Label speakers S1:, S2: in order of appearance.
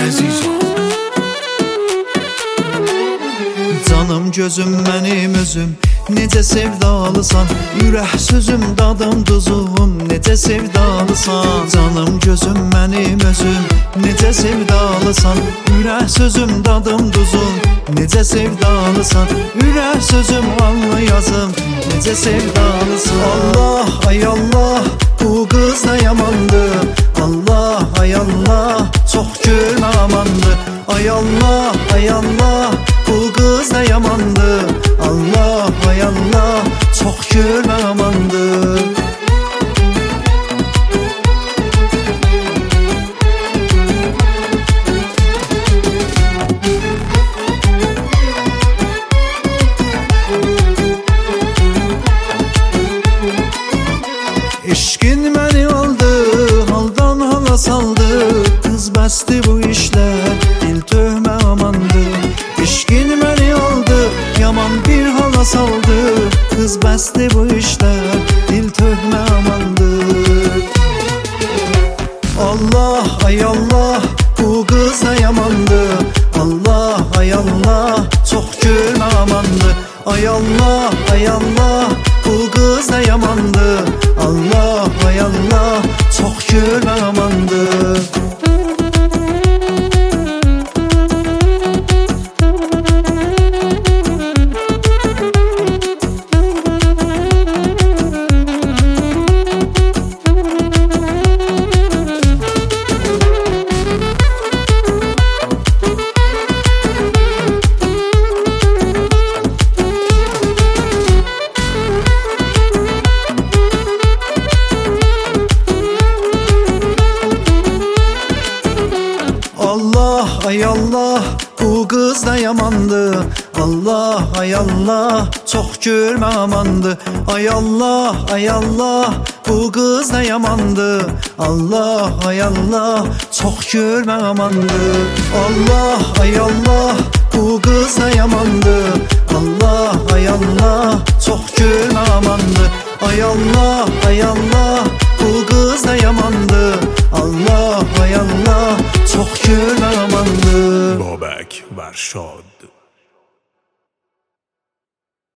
S1: əzizim.
S2: Canım gözüm mənim özüm, necə sevdalısan. Ürək sözüm, dadım duzum, necə sevdalısan. Canım gözüm mənim özüm, necə sevdalısan. Ürək sözüm, dadım duzum, necə sevdalısan. Ürək sözüm, allı yazım, necə sevdalısan. Allah, ay Allah, bu qız da yamandır. Allah, ay Allah, çox görmə amandır. Ay Allah, ay Allah, bu qız da yamandır. Allah, ay Allah, çox görmə amandır. Eşqin məni aldı, haldan hala saldı. Qız bəsdi bu işlər, dil töhmə amandır. Eşqin məni aldı, yaman bir hala saldı. Qız bəsdi bu işlər, dil töhmə amandır. Allah, ay Allah, bu qız da yamandır. Allah, ay Allah, çox görmə amandır. Ay Allah, ay Allah, bu qız da yamandır. Allah, ay Allah, çox görmə amandır. Allah, ay Allah, bu qız da yamandır. Allah, ay Allah, çox görmə amandır. Ay Allah, ay Allah, bu qız da yamandır. Allah, ay Allah, çox görmə amandır. Allah, ay Allah, bu qız da yamandır. Allah, ay Allah, çox görmə amandır. Ay Allah, ay Allah, bu qız da yamandır. Allah, ay Allah, çox görmə amandır.
S1: Babək Vərşad.